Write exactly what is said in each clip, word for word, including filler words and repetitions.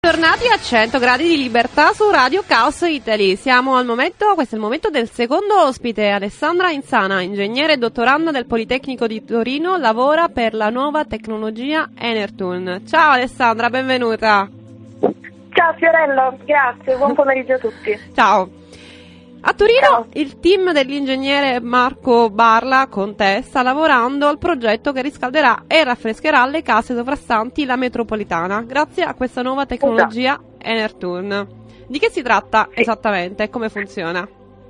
Tornati a cento gradi di libertà su Radio Chaos Italy. Siamo al momento, questo è il momento del secondo ospite, Alessandra Insana, ingegnere e dottoranda del Politecnico di Torino, lavora per la nuova tecnologia Enertune. Ciao Alessandra, benvenuta. Ciao Fiorello, grazie, buon pomeriggio a tutti. Ciao. A Torino Ciao. Il team dell'ingegnere Marco Barla con te sta lavorando al progetto che riscalderà e raffrescherà le case sovrastanti la metropolitana grazie a questa nuova tecnologia Enertune. Di che si tratta sì. esattamente e come funziona?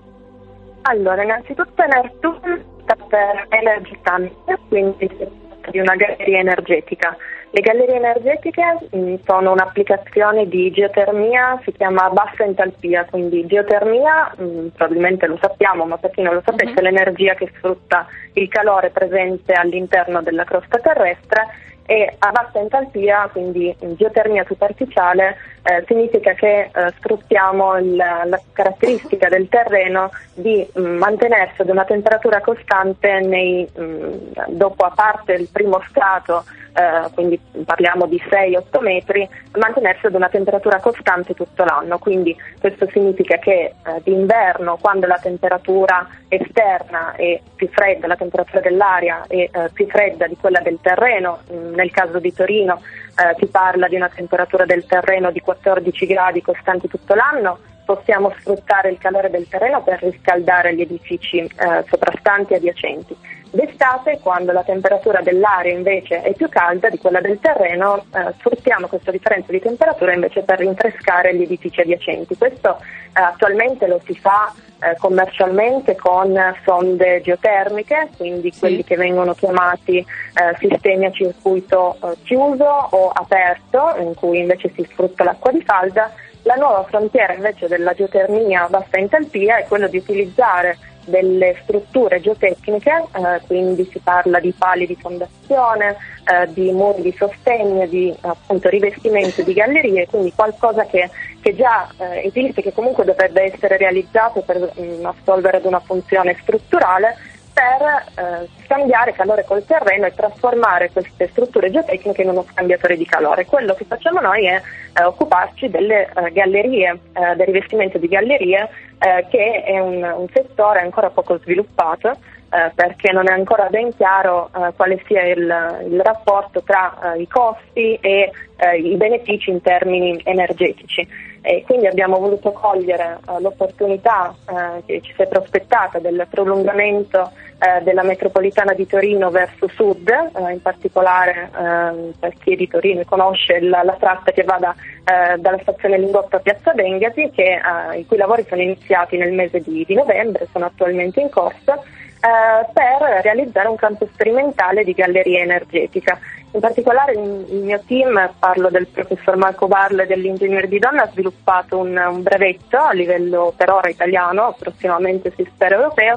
Allora, innanzitutto Enertune sta per Energy Tunnel, quindi si tratta di una galleria energetica. Le gallerie energetiche mh, sono un'applicazione di geotermia, si chiama bassa entalpia, quindi geotermia, mh, probabilmente lo sappiamo, ma per chi non lo sapesse, uh-huh. l'energia che sfrutta il calore presente all'interno della crosta terrestre, e a bassa entalpia, quindi in geotermia superficiale, eh, significa che eh, sfruttiamo il, la caratteristica del terreno di mh, mantenersi ad una temperatura costante nei, mh, dopo a parte il primo strato, eh, quindi parliamo di sei otto metri, mantenersi ad una temperatura costante tutto l'anno. Quindi questo significa che eh, d'inverno, quando la temperatura esterna è più fredda, la temperatura dell'aria è eh, più fredda di quella del terreno, mh, nel caso di Torino eh, si parla di una temperatura del terreno di quattordici gradi costanti tutto l'anno, possiamo sfruttare il calore del terreno per riscaldare gli edifici eh, soprastanti e adiacenti. D'estate, quando la temperatura dell'aria invece è più calda di quella del terreno, eh, sfruttiamo questa differenza di temperatura invece per rinfrescare gli edifici adiacenti. Questo eh, attualmente lo si fa eh, commercialmente con sonde geotermiche, quindi sì. quelli che vengono chiamati eh, sistemi a circuito eh, chiuso o aperto, in cui invece si sfrutta l'acqua di falda. La nuova frontiera invece della geotermia a bassa entalpia è quello di utilizzare delle strutture geotecniche, eh, quindi si parla di pali di fondazione, eh, di muri di sostegno, di appunto rivestimento di gallerie, quindi qualcosa che, che già eh, esiste, che comunque dovrebbe essere realizzato per mh, assolvere ad una funzione strutturale, per eh, scambiare calore col terreno e trasformare queste strutture geotecniche in uno scambiatore di calore. Quello che facciamo noi è eh, occuparci delle eh, gallerie, eh, del rivestimento di gallerie, eh, che è un, un settore ancora poco sviluppato, eh, perché non è ancora ben chiaro eh, quale sia il, il rapporto tra eh, i costi e eh, i benefici in termini energetici. E quindi abbiamo voluto cogliere uh, l'opportunità uh, che ci si è prospettata del prolungamento uh, della metropolitana di Torino verso sud, uh, in particolare uh, per chi è di Torino conosce la, la tratta che va da, uh, dalla stazione Lingotto a Piazza Bengasi, che, uh, i cui lavori sono iniziati nel mese di, di novembre, sono attualmente in corso, Uh, per realizzare un campo sperimentale di galleria energetica. In particolare il, il mio team, parlo del professor Marco Barla e dell'ingegnere Di Donna, ha sviluppato un, un brevetto a livello per ora italiano, prossimamente si spera europeo,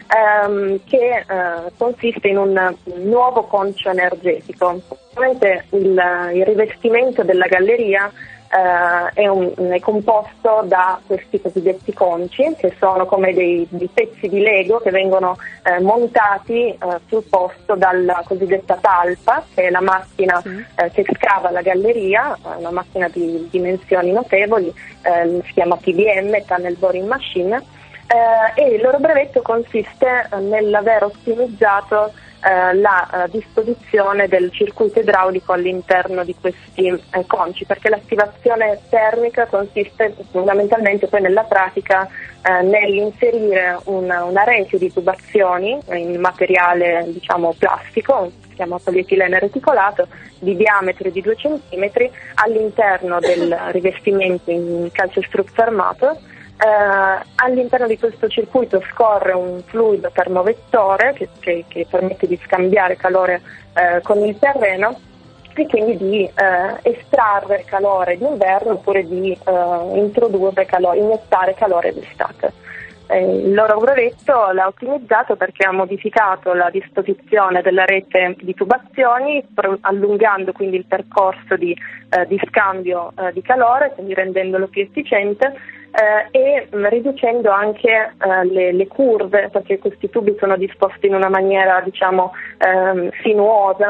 um, che uh, consiste in un, un nuovo concio energetico. Ovviamente il, il rivestimento della galleria Uh, è, un, è composto da questi cosiddetti conci, che sono come dei, dei pezzi di Lego che vengono uh, montati uh, sul posto dalla cosiddetta talpa, che è la macchina mm. uh, che scava la galleria, una macchina di dimensioni notevoli, uh, si chiama T B M, Tunnel Boring Machine, uh, e il loro brevetto consiste nell'aver ottimizzato Uh, la uh, disposizione del circuito idraulico all'interno di questi uh, conci, perché l'attivazione termica consiste fondamentalmente poi nella pratica uh, nell'inserire una, una rete di tubazioni in materiale diciamo plastico, si chiama polietilene reticolato, di diametro di due centimetri all'interno del rivestimento in calcestruzzo armato. Uh, all'interno di questo circuito scorre un fluido termovettore che, che, che permette di scambiare calore uh, con il terreno e quindi di uh, estrarre calore d'inverno oppure di uh, introdurre calore, iniettare calore d'estate. Eh, il loro brevetto l'ha ottimizzato perché ha modificato la disposizione della rete di tubazioni, pro- allungando quindi il percorso di, uh, di scambio uh, di calore, quindi rendendolo più efficiente. Eh, e mh, riducendo anche eh, le, le curve, perché questi tubi sono disposti in una maniera diciamo ehm, sinuosa,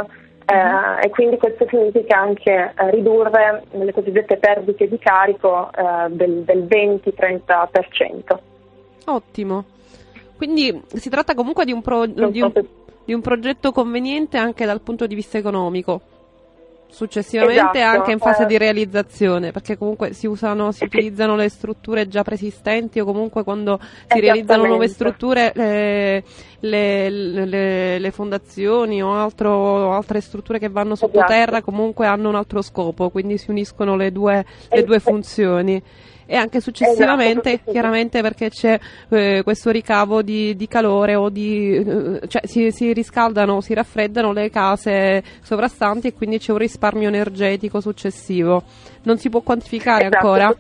Uh, e quindi questo significa anche uh, ridurre le cosiddette perdite di carico uh, del, del venti-trenta per cento. Ottimo. Quindi si tratta comunque di un, pro- di, un, di un progetto conveniente anche dal punto di vista economico, successivamente esatto, anche in fase eh. di realizzazione, perché comunque si usano, si utilizzano le strutture già preesistenti, o comunque quando si realizzano nuove strutture le, le, le, le fondazioni o altro, altre strutture che vanno sottoterra, esatto, comunque hanno un altro scopo, quindi si uniscono le due, le due funzioni. E anche successivamente, esatto, chiaramente, perché c'è eh, questo ricavo di, di calore o di eh, cioè si, si riscaldano o si raffreddano le case sovrastanti, e quindi c'è un risparmio energetico successivo. Non si può quantificare, esatto, ancora?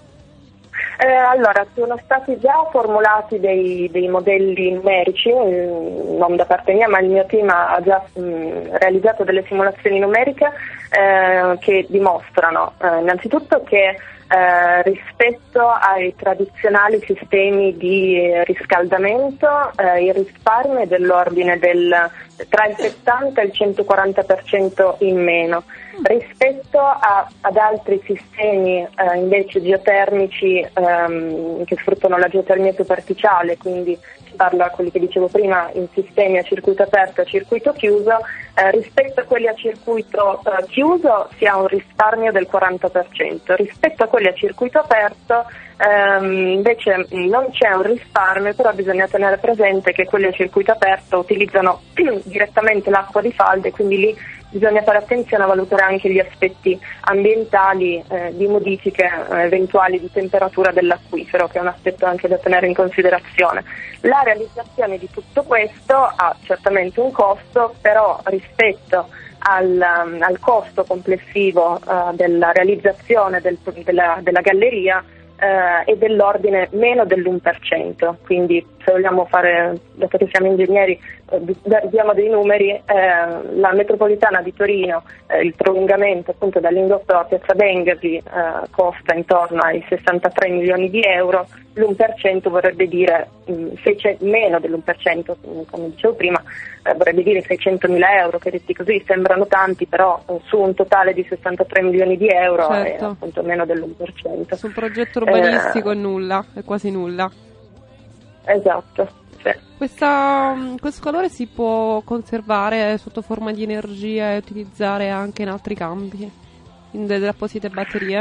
Eh, allora, sono stati già formulati dei, dei modelli numerici, non da parte mia, ma il mio team ha già mh, realizzato delle simulazioni numeriche eh, che dimostrano eh, innanzitutto che Eh, rispetto ai tradizionali sistemi di riscaldamento eh, il risparmio è dell'ordine del tra il settanta e il centoquaranta per cento in meno rispetto a, ad altri sistemi eh, invece geotermici ehm, che sfruttano la geotermia superficiale, quindi si parla, quelli che dicevo prima, in sistemi a circuito aperto e a circuito chiuso. Eh, rispetto a quelli a circuito eh, chiuso si ha un risparmio del quaranta per cento, rispetto a quelli a circuito aperto ehm, invece non c'è un risparmio, però bisogna tenere presente che quelli a circuito aperto utilizzano direttamente l'acqua di falda, e quindi lì bisogna fare attenzione a valutare anche gli aspetti ambientali eh, di modifiche eh, eventuali di temperatura dell'acquifero, che è un aspetto anche da tenere in considerazione. La realizzazione di tutto questo ha certamente un costo, però rispetto al, um, al costo complessivo uh, della realizzazione del, della, della galleria Uh, è dell'ordine meno dell'uno per cento, quindi se vogliamo fare, dato che siamo ingegneri, uh, diamo dei numeri, uh, la metropolitana di Torino, uh, il prolungamento appunto da Lingotto a Piazza Bengerli uh, costa intorno ai sessantatré milioni di euro, l'uno per cento vorrebbe dire um, seicento, meno dell'uno per cento, come dicevo prima, uh, vorrebbe dire seicentomila euro, che detti così sembrano tanti, però uh, su un totale di sessantatré milioni di euro, certo, è appunto meno dell'uno per cento. Su un progetto urbanistico eh, è nulla, è quasi nulla. Esatto. Sì. Questa, questo calore si può conservare sotto forma di energia e utilizzare anche in altri campi, in delle apposite batterie?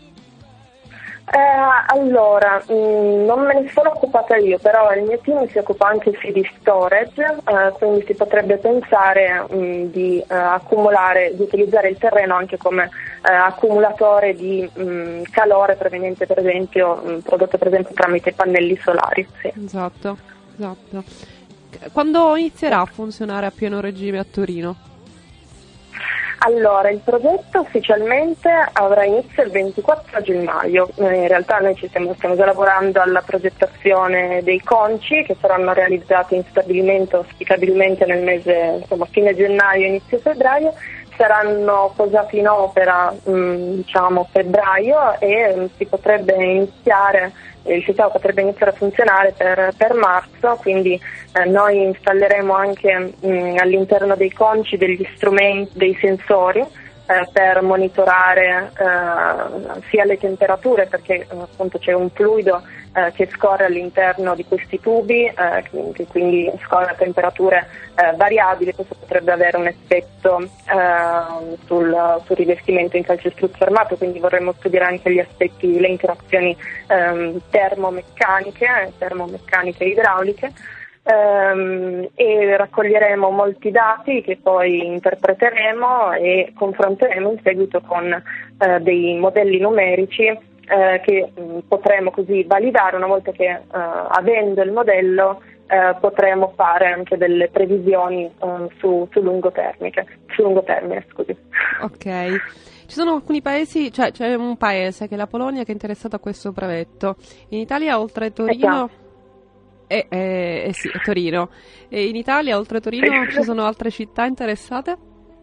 Eh, allora, mh, non me ne sono occupata io, però il mio team si occupa anche sì di storage, eh, quindi si potrebbe pensare mh, di eh, accumulare, di utilizzare il terreno anche come eh, accumulatore di mh, calore proveniente per esempio, mh, prodotto per esempio tramite pannelli solari. Sì. Esatto, esatto. Quando inizierà a funzionare a pieno regime a Torino? Allora, il progetto ufficialmente avrà inizio il ventiquattro gennaio, in realtà noi ci stiamo, stiamo già lavorando alla progettazione dei conci che saranno realizzati in stabilimento auspicabilmente nel mese, insomma, fine gennaio, inizio febbraio, saranno posati in opera mh, diciamo febbraio e mh, si potrebbe iniziare, il sistema potrebbe iniziare a funzionare per, per marzo, quindi eh, noi installeremo anche mh, all'interno dei conci degli strumenti, dei sensori eh, per monitorare eh, sia le temperature, perché eh, appunto c'è un fluido eh, che scorre all'interno di questi tubi, eh, che quindi scorre a temperature eh, variabili. Questo potrebbe avere un effetto eh, sul, sul rivestimento in calcestruzzo armato, quindi vorremmo studiare anche gli aspetti, le interazioni eh, termomeccaniche, termomeccaniche e idrauliche. Um, e raccoglieremo molti dati che poi interpreteremo e confronteremo in seguito con uh, dei modelli numerici uh, che um, potremo così validare. Una volta che uh, avendo il modello uh, potremo fare anche delle previsioni uh, su, su lungo termine, su lungo termine, scusi. Ok. Ci sono alcuni paesi, cioè c'è un paese che è la Polonia che è interessato a questo brevetto. In Italia oltre a Torino Eh, eh, eh sì, Torino. E in Italia, oltre a Torino, ci sono altre città interessate?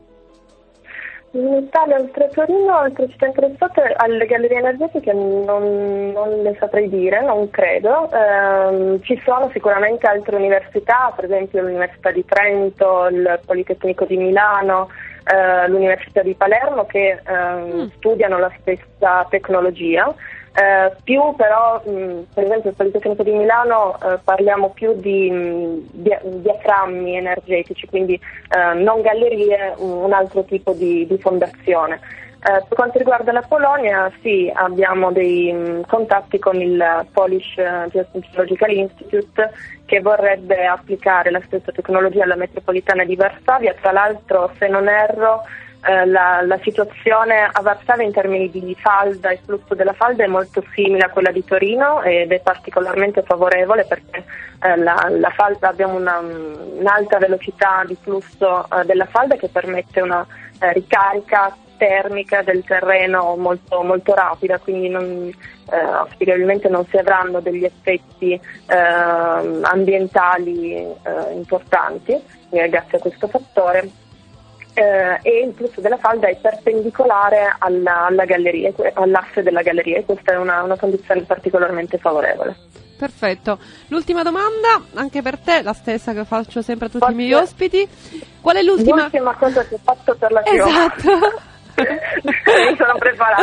In Italia, oltre a Torino, altre città interessate alle gallerie energetiche non, non le saprei dire, non credo. Eh, ci sono sicuramente altre università, per esempio l'Università di Trento, il Politecnico di Milano, eh, l'Università di Palermo che eh, mm. studiano la stessa tecnologia. Eh, più però, mh, per esempio il Politecnico di Milano eh, parliamo più di mh, dia- diaframmi energetici, quindi eh, non gallerie, un altro tipo di, di fondazione. Eh, per quanto riguarda la Polonia, sì, abbiamo dei mh, contatti con il Polish Geological Institute che vorrebbe applicare la stessa tecnologia alla metropolitana di Varsavia. Tra l'altro, se non erro, eh, la, la situazione a Varsavia in termini di falda e flusso della falda è molto simile a quella di Torino ed è particolarmente favorevole perché eh, la, la falda abbiamo una, un'alta velocità di flusso eh, della falda che permette una eh, ricarica termica del terreno molto, molto rapida, quindi non, eh, auspicabilmente non si avranno degli effetti eh, ambientali eh, importanti eh, grazie a questo fattore. Eh, e il flusso della falda è perpendicolare alla, alla galleria, all'asse della galleria, e questa è una, una condizione particolarmente favorevole. Perfetto. L'ultima domanda, anche per te, la stessa che faccio sempre a tutti Forse i miei ospiti. Qual è l'ultima... l'ultima cosa che ho fatto per la prima? Esatto. Mi sono preparata.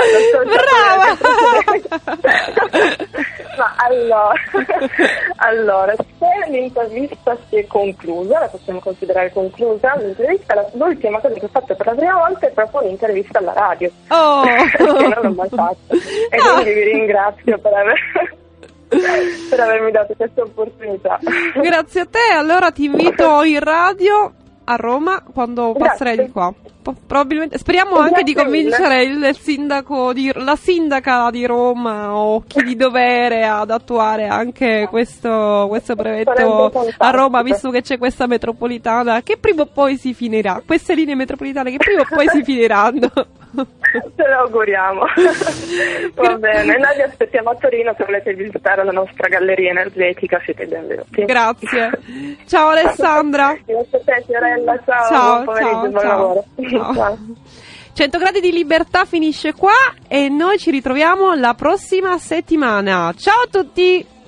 Brava! Ma allora, allora, se l'intervista si è conclusa, la possiamo considerare conclusa, l'intervista, la, l'ultima cosa che ho fatto per la prima volta è proprio un'intervista alla radio. Oh! Che non l'ho mai fatto. E no. Quindi vi ringrazio per aver... per avermi dato questa opportunità. Grazie a te, allora ti invito in radio a Roma quando Grazie. passerai di qua. Po- probabilmente speriamo Grazie anche di convincere mille. il sindaco di la sindaca di Roma o chi di dovere ad attuare anche questo, questo brevetto a Roma, visto che c'è questa metropolitana che prima o poi si finirà, queste linee metropolitane che prima o poi si finiranno. Ce lo auguriamo. Va bene, noi vi aspettiamo a Torino se volete visitare la nostra galleria energetica, siete benvenuti. Grazie. Ciao Alessandra. Grazie a te, Fiorella, ciao, ciao, buon pomeriggio, ciao, buon ciao. lavoro. Ciao. Ciao. cento gradi di libertà finisce qua e noi ci ritroviamo la prossima settimana. Ciao a tutti!